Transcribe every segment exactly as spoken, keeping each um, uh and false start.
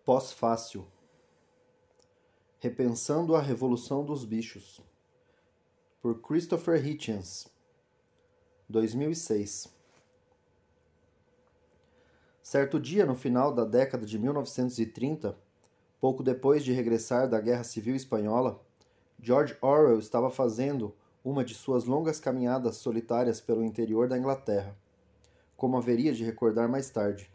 Pós-fácil. Repensando a Revolução dos Bichos, por Christopher Hitchens, dois mil e seis. Certo dia, no final da década de mil novecentos e trinta, pouco depois de regressar da Guerra Civil Espanhola, George Orwell estava fazendo uma de suas longas caminhadas solitárias pelo interior da Inglaterra, como haveria de recordar mais tarde.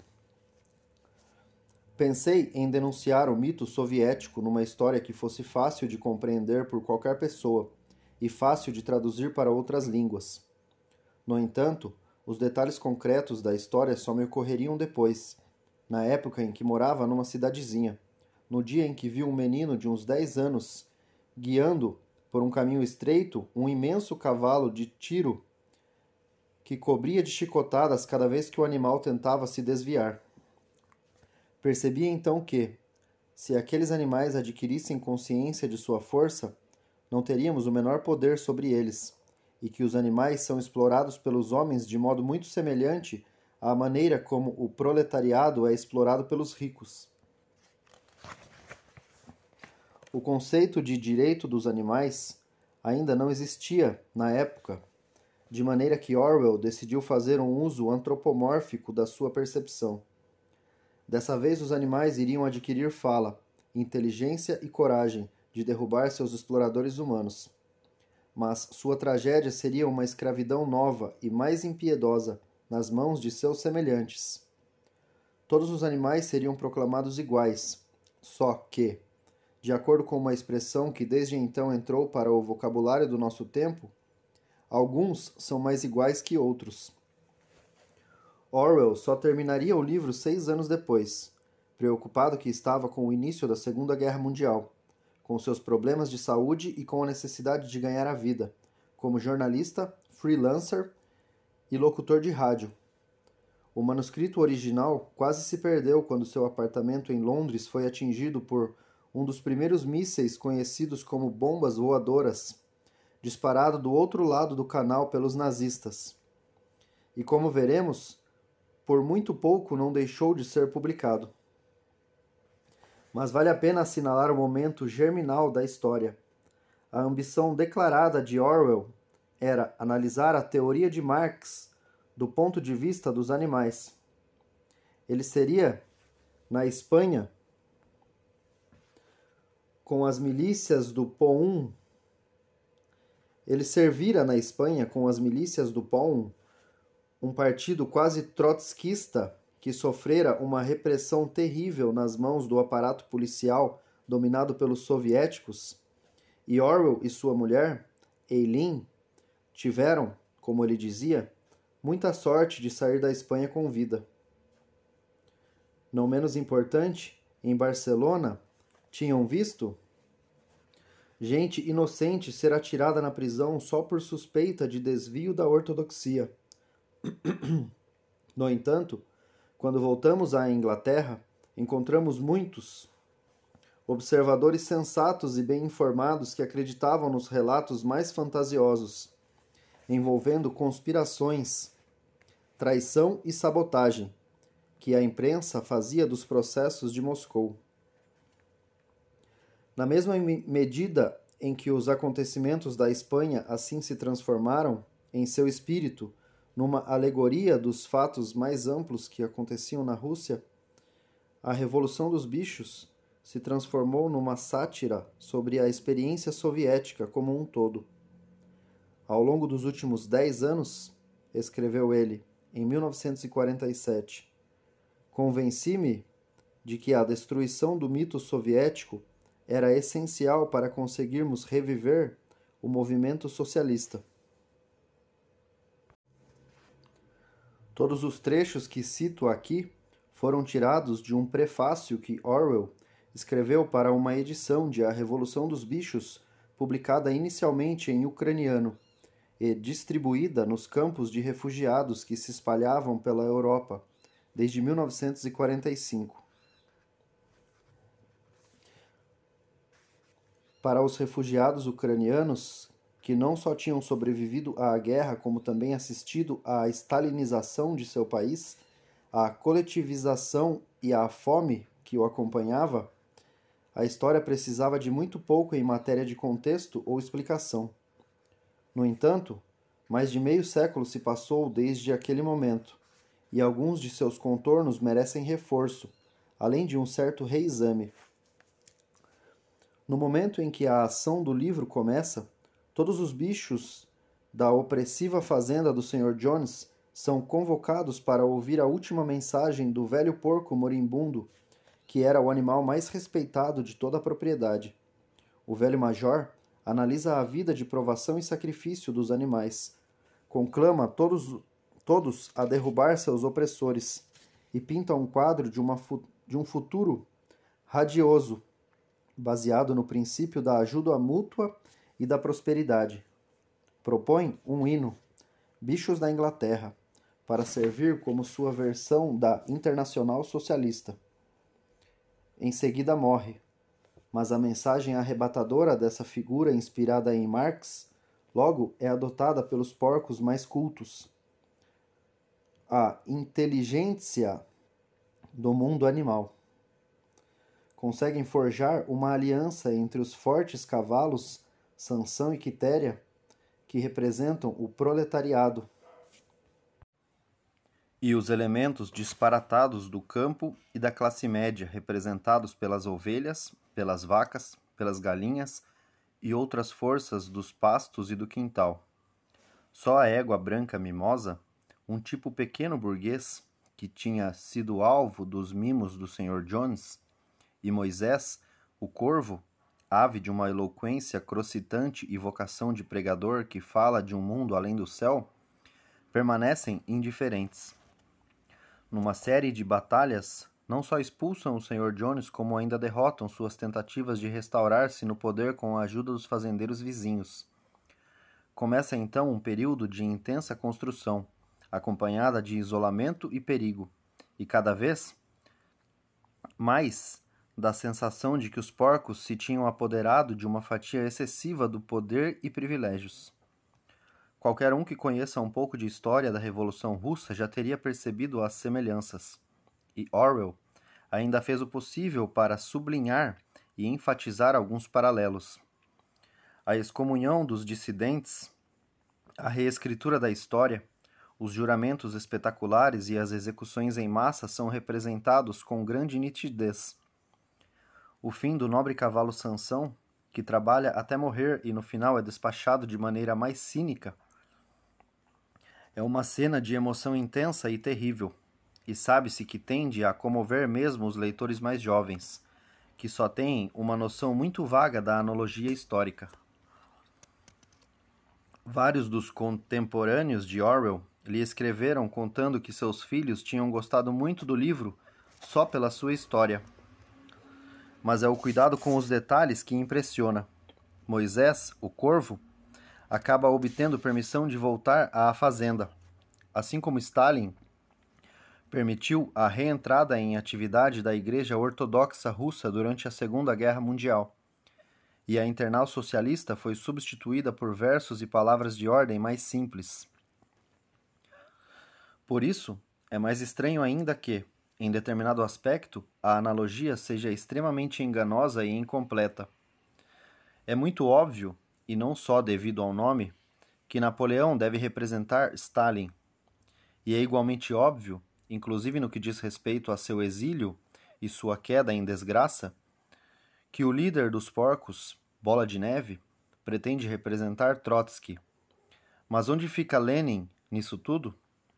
Pensei em denunciar o mito soviético numa história que fosse fácil de compreender por qualquer pessoa e fácil de traduzir para outras línguas. No entanto, os detalhes concretos da história só me ocorreriam depois, na época em que morava numa cidadezinha, no dia em que vi um menino de uns dez anos guiando por um caminho estreito um imenso cavalo de tiro que cobria de chicotadas cada vez que o animal tentava se desviar. Percebi então que, se aqueles animais adquirissem consciência de sua força, não teríamos o menor poder sobre eles, e que os animais são explorados pelos homens de modo muito semelhante à maneira como o proletariado é explorado pelos ricos. O conceito de direito dos animais ainda não existia na época, de maneira que Orwell decidiu fazer um uso antropomórfico da sua percepção. Dessa vez os animais iriam adquirir fala, inteligência e coragem de derrubar seus exploradores humanos. Mas sua tragédia seria uma escravidão nova e mais impiedosa nas mãos de seus semelhantes. Todos os animais seriam proclamados iguais, só que, de acordo com uma expressão que desde então entrou para o vocabulário do nosso tempo, alguns são mais iguais que outros. Orwell só terminaria o livro seis anos depois, preocupado que estava com o início da Segunda Guerra Mundial, com seus problemas de saúde e com a necessidade de ganhar a vida, como jornalista, freelancer e locutor de rádio. O manuscrito original quase se perdeu quando seu apartamento em Londres foi atingido por um dos primeiros mísseis conhecidos como bombas voadoras, disparado do outro lado do canal pelos nazistas. E como veremos, por muito pouco não deixou de ser publicado. Mas vale a pena assinalar o momento germinal da história. A ambição declarada de Orwell era analisar a teoria de Marx do ponto de vista dos animais. Ele seria, na Espanha, com as milícias do P O um, ele servira na Espanha com as milícias do P O um, um partido quase trotskista que sofrera uma repressão terrível nas mãos do aparato policial dominado pelos soviéticos, e Orwell e sua mulher, Eileen, tiveram, como ele dizia, muita sorte de sair da Espanha com vida. Não menos importante, em Barcelona, tinham visto gente inocente ser atirada na prisão só por suspeita de desvio da ortodoxia. No entanto, quando voltamos à Inglaterra, encontramos muitos observadores sensatos e bem informados que acreditavam nos relatos mais fantasiosos, envolvendo conspirações, traição e sabotagem, que a imprensa fazia dos processos de Moscou. Na mesma medida em que os acontecimentos da Espanha assim se transformaram, em seu espírito, numa alegoria dos fatos mais amplos que aconteciam na Rússia, a Revolução dos Bichos se transformou numa sátira sobre a experiência soviética como um todo. Ao longo dos últimos dez anos, escreveu ele, em mil novecentos e quarenta e sete, convenci-me de que a destruição do mito soviético era essencial para conseguirmos reviver o movimento socialista. Todos os trechos que cito aqui foram tirados de um prefácio que Orwell escreveu para uma edição de A Revolução dos Bichos, publicada inicialmente em ucraniano e distribuída nos campos de refugiados que se espalhavam pela Europa desde mil novecentos e quarenta e cinco. Para os refugiados ucranianos, que não só tinham sobrevivido à guerra, como também assistido à stalinização de seu país, à coletivização e à fome que o acompanhava, a história precisava de muito pouco em matéria de contexto ou explicação. No entanto, mais de meio século se passou desde aquele momento, e alguns de seus contornos merecem reforço, além de um certo reexame. No momento em que a ação do livro começa, todos os bichos da opressiva fazenda do senhor Jones são convocados para ouvir a última mensagem do velho porco moribundo, que era o animal mais respeitado de toda a propriedade. O velho major analisa a vida de provação e sacrifício dos animais, conclama todos, todos a derrubar seus opressores e pinta um quadro de, uma, de um futuro radioso, baseado no princípio da ajuda mútua e da prosperidade. Propõe um hino, Bichos da Inglaterra, para servir como sua versão da Internacional Socialista. Em seguida morre, mas a mensagem arrebatadora dessa figura inspirada em Marx logo é adotada pelos porcos mais cultos. A inteligência do mundo animal. Conseguem forjar uma aliança entre os fortes cavalos, Sansão e Quitéria, que representam o proletariado, e os elementos disparatados do campo e da classe média, representados pelas ovelhas, pelas vacas, pelas galinhas e outras forças dos pastos e do quintal. Só a égua branca mimosa, um tipo pequeno burguês que tinha sido alvo dos mimos do senhor Jones, e Moisés, o corvo, ave de uma eloquência crocitante e vocação de pregador que fala de um mundo além do céu, permanecem indiferentes. Numa série de batalhas, não só expulsam o senhor Jones, como ainda derrotam suas tentativas de restaurar-se no poder com a ajuda dos fazendeiros vizinhos. Começa então um período de intensa construção, acompanhada de isolamento e perigo, e cada vez mais da sensação de que os porcos se tinham apoderado de uma fatia excessiva do poder e privilégios. Qualquer um que conheça um pouco de história da Revolução Russa já teria percebido as semelhanças, e Orwell ainda fez o possível para sublinhar e enfatizar alguns paralelos. A excomunhão dos dissidentes, a reescritura da história, os juramentos espetaculares e as execuções em massa são representados com grande nitidez. O fim do nobre cavalo Sansão, que trabalha até morrer e no final é despachado de maneira mais cínica, é uma cena de emoção intensa e terrível, e sabe-se que tende a comover mesmo os leitores mais jovens, que só têm uma noção muito vaga da analogia histórica. Vários dos contemporâneos de Orwell lhe escreveram contando que seus filhos tinham gostado muito do livro só pela sua história. Mas é o cuidado com os detalhes que impressiona. Moisés, o corvo, acaba obtendo permissão de voltar à fazenda, assim como Stalin permitiu a reentrada em atividade da Igreja Ortodoxa Russa durante a Segunda Guerra Mundial, e a Internal Socialista foi substituída por versos e palavras de ordem mais simples. Por isso, é mais estranho ainda que, em determinado aspecto, a analogia seja extremamente enganosa e incompleta. É muito óbvio, e não só devido ao nome, que Napoleão deve representar Stalin, e é igualmente óbvio, inclusive no que diz respeito a seu exílio e sua queda em desgraça, que o líder dos porcos, Bola de Neve, pretende representar Trotsky. Mas onde fica Lenin nisso tudo?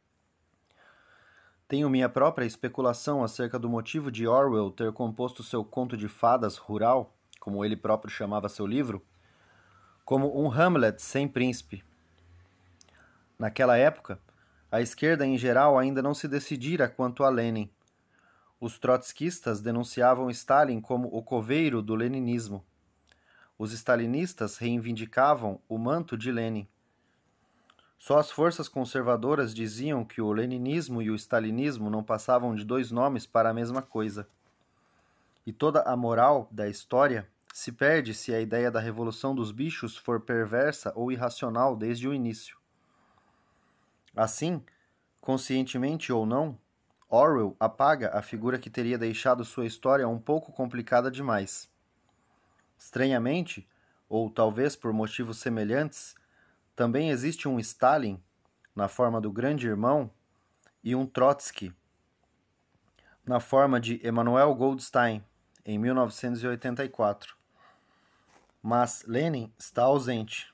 Tenho minha própria especulação acerca do motivo de Orwell ter composto seu conto de fadas rural, como ele próprio chamava seu livro, como um Hamlet sem príncipe. Naquela época, a esquerda em geral ainda não se decidira quanto a Lenin. Os trotskistas denunciavam Stalin como o coveiro do leninismo. Os stalinistas reivindicavam o manto de Lenin. Só as forças conservadoras diziam que o leninismo e o stalinismo não passavam de dois nomes para a mesma coisa. E toda a moral da história se perde se a ideia da revolução dos bichos for perversa ou irracional desde o início. Assim, conscientemente ou não, Orwell apaga a figura que teria deixado sua história um pouco complicada demais. Estranhamente, ou talvez por motivos semelhantes, também existe um Stalin, na forma do grande irmão, e um Trotsky, na forma de Emanuel Goldstein, em mil novecentos e oitenta e quatro. Mas Lenin está ausente.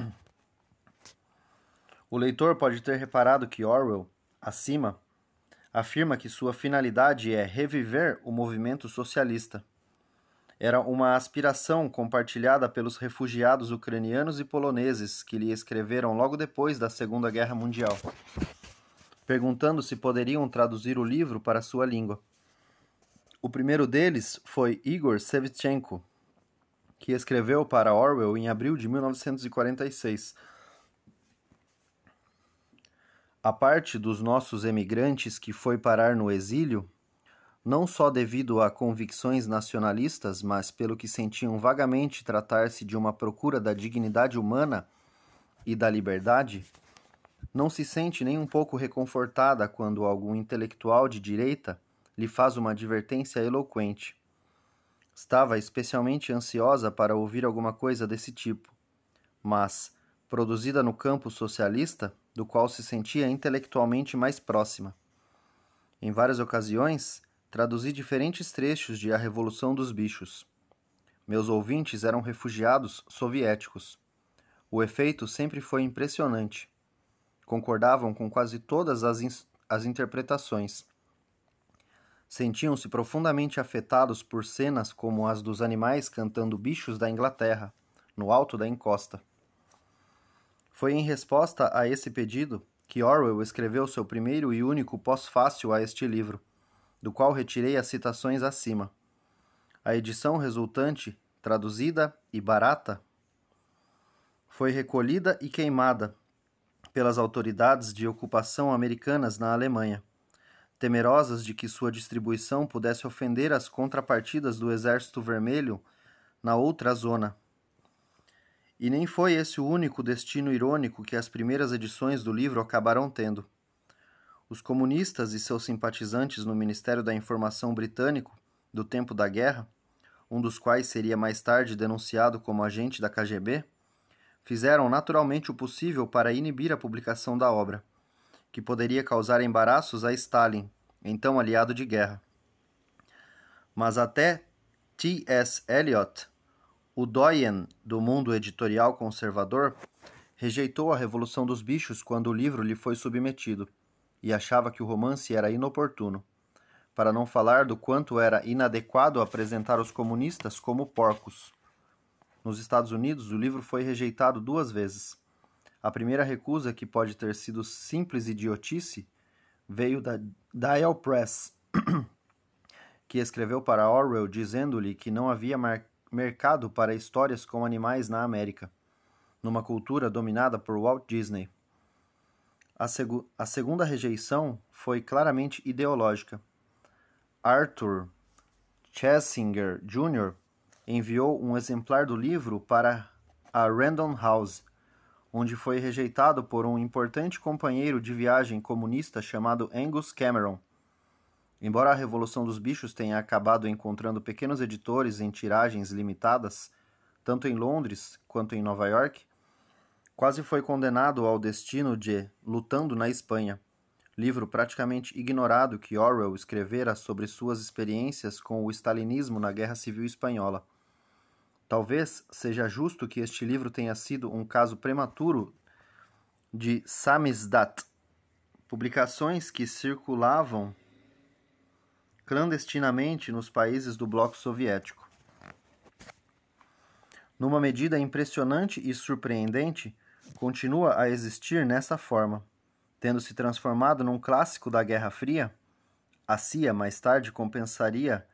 O leitor pode ter reparado que Orwell, acima, afirma que sua finalidade é reviver o movimento socialista. Era uma aspiração compartilhada pelos refugiados ucranianos e poloneses que lhe escreveram logo depois da Segunda Guerra Mundial, perguntando se poderiam traduzir o livro para sua língua. O primeiro deles foi Igor Sevchenko, que escreveu para Orwell em abril de mil novecentos e quarenta e seis. A parte dos nossos emigrantes que foi parar no exílio, não só devido a convicções nacionalistas, mas pelo que sentiam vagamente tratar-se de uma procura da dignidade humana e da liberdade, não se sente nem um pouco reconfortada quando algum intelectual de direita lhe faz uma advertência eloquente. Estava especialmente ansiosa para ouvir alguma coisa desse tipo, mas, produzida no campo socialista, do qual se sentia intelectualmente mais próxima. Em várias ocasiões, traduzi diferentes trechos de A Revolução dos Bichos. Meus ouvintes eram refugiados soviéticos. O efeito sempre foi impressionante. Concordavam com quase todas as, in- as interpretações. Sentiam-se profundamente afetados por cenas como as dos animais cantando Bichos da Inglaterra, no alto da encosta. Foi em resposta a esse pedido que Orwell escreveu seu primeiro e único pós-fácil a este livro, do qual retirei as citações acima. A edição resultante, traduzida e barata, foi recolhida e queimada pelas autoridades de ocupação americanas na Alemanha, temerosas de que sua distribuição pudesse ofender as contrapartidas do Exército Vermelho na outra zona. E nem foi esse o único destino irônico que as primeiras edições do livro acabaram tendo. Os comunistas e seus simpatizantes no Ministério da Informação britânico, do tempo da guerra, um dos quais seria mais tarde denunciado como agente da K G B, fizeram naturalmente o possível para inibir a publicação da obra, que poderia causar embaraços a Stalin, então aliado de guerra. Mas até T S Eliot, o doyen do mundo editorial conservador, rejeitou A Revolução dos Bichos quando o livro lhe foi submetido, e achava que o romance era inoportuno, para não falar do quanto era inadequado apresentar os comunistas como porcos. Nos Estados Unidos, o livro foi rejeitado duas vezes. A primeira recusa, que pode ter sido simples idiotice, veio da Dial Press, que escreveu para Orwell dizendo-lhe que não havia mar- mercado para histórias com animais na América, numa cultura dominada por Walt Disney. A, segu- a segunda rejeição foi claramente ideológica. Arthur Schlesinger Júnior enviou um exemplar do livro para a Random House, onde foi rejeitado por um importante companheiro de viagem comunista chamado Angus Cameron. Embora A Revolução dos Bichos tenha acabado encontrando pequenos editores em tiragens limitadas, tanto em Londres quanto em Nova York, quase foi condenado ao destino de Lutando na Espanha, livro praticamente ignorado que Orwell escrevera sobre suas experiências com o stalinismo na Guerra Civil Espanhola. Talvez seja justo que este livro tenha sido um caso prematuro de samizdat, publicações que circulavam clandestinamente nos países do bloco soviético. Numa medida impressionante e surpreendente, continua a existir nessa forma, tendo se transformado num clássico da Guerra Fria. A C I A mais tarde compensaria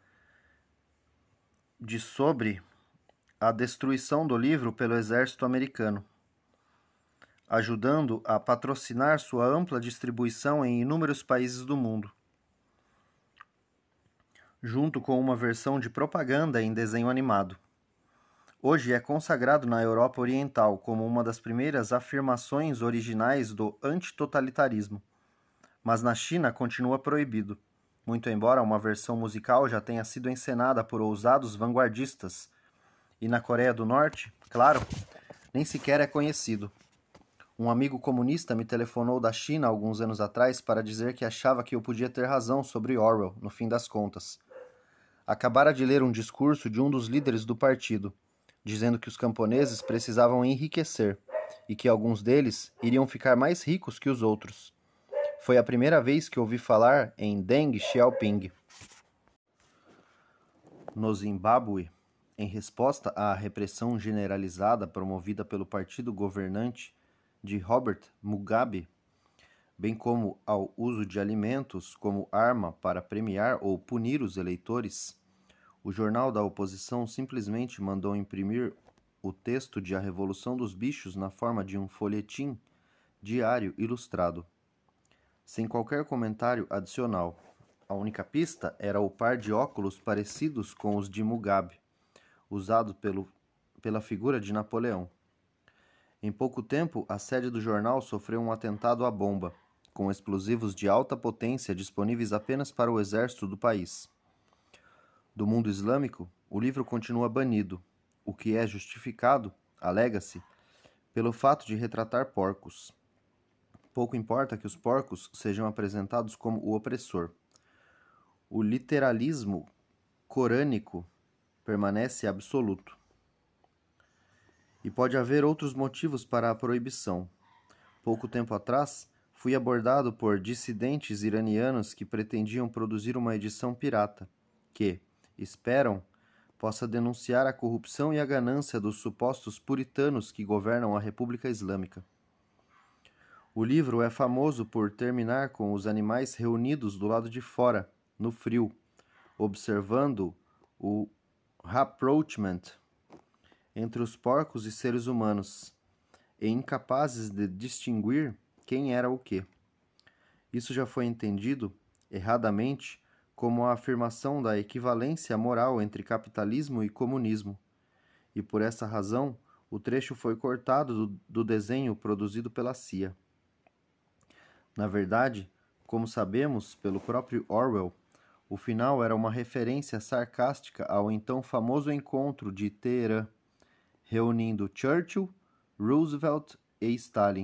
de sobre a destruição do livro pelo exército americano, ajudando a patrocinar sua ampla distribuição em inúmeros países do mundo, junto com uma versão de propaganda em desenho animado. Hoje é consagrado na Europa Oriental como uma das primeiras afirmações originais do antitotalitarismo, mas na China continua proibido, muito embora uma versão musical já tenha sido encenada por ousados vanguardistas, e na Coreia do Norte, claro, nem sequer é conhecido. Um amigo comunista me telefonou da China alguns anos atrás para dizer que achava que eu podia ter razão sobre Orwell, no fim das contas. Acabara de ler um discurso de um dos líderes do partido, dizendo que os camponeses precisavam enriquecer e que alguns deles iriam ficar mais ricos que os outros. Foi a primeira vez que ouvi falar em Deng Xiaoping. No Zimbábue, em resposta à repressão generalizada promovida pelo partido governante de Robert Mugabe, bem como ao uso de alimentos como arma para premiar ou punir os eleitores, o jornal da oposição simplesmente mandou imprimir o texto de A Revolução dos Bichos na forma de um folhetim diário ilustrado, sem qualquer comentário adicional. A única pista era o par de óculos parecidos com os de Mugabe, usado pelo, pela figura de Napoleão. Em pouco tempo, a sede do jornal sofreu um atentado à bomba, com explosivos de alta potência disponíveis apenas para o exército do país. Do mundo islâmico, o livro continua banido, o que é justificado, alega-se, pelo fato de retratar porcos. Pouco importa que os porcos sejam apresentados como o opressor. O literalismo corânico permanece absoluto. E pode haver outros motivos para a proibição. Pouco tempo atrás, fui abordado por dissidentes iranianos que pretendiam produzir uma edição pirata, que, esperam, possa denunciar a corrupção e a ganância dos supostos puritanos que governam a República Islâmica. O livro é famoso por terminar com os animais reunidos do lado de fora, no frio, observando o rapprochement entre os porcos e seres humanos, e incapazes de distinguir quem era o quê. Isso já foi entendido, erradamente, como a afirmação da equivalência moral entre capitalismo e comunismo, e por essa razão o trecho foi cortado do, do desenho produzido pela C I A. Na verdade, como sabemos pelo próprio Orwell, o final era uma referência sarcástica ao então famoso encontro de Teherã, reunindo Churchill, Roosevelt e Stalin.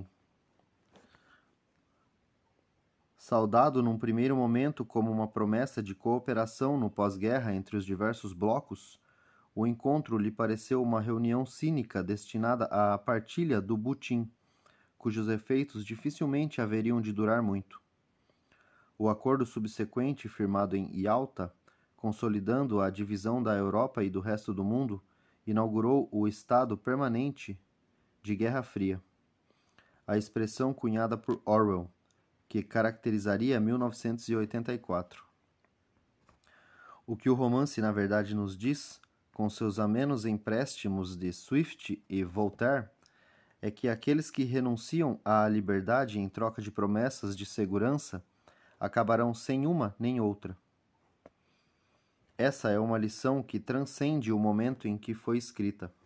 Saudado num primeiro momento como uma promessa de cooperação no pós-guerra entre os diversos blocos, o encontro lhe pareceu uma reunião cínica destinada à partilha do butim, cujos efeitos dificilmente haveriam de durar muito. O acordo subsequente firmado em Yalta, consolidando a divisão da Europa e do resto do mundo, inaugurou o estado permanente de Guerra Fria, a expressão cunhada por Orwell, que caracterizaria mil novecentos e oitenta e quatro. O que o romance na verdade nos diz, com seus amenos empréstimos de Swift e Voltaire, é que aqueles que renunciam à liberdade em troca de promessas de segurança acabarão sem uma nem outra. Essa é uma lição que transcende o momento em que foi escrita.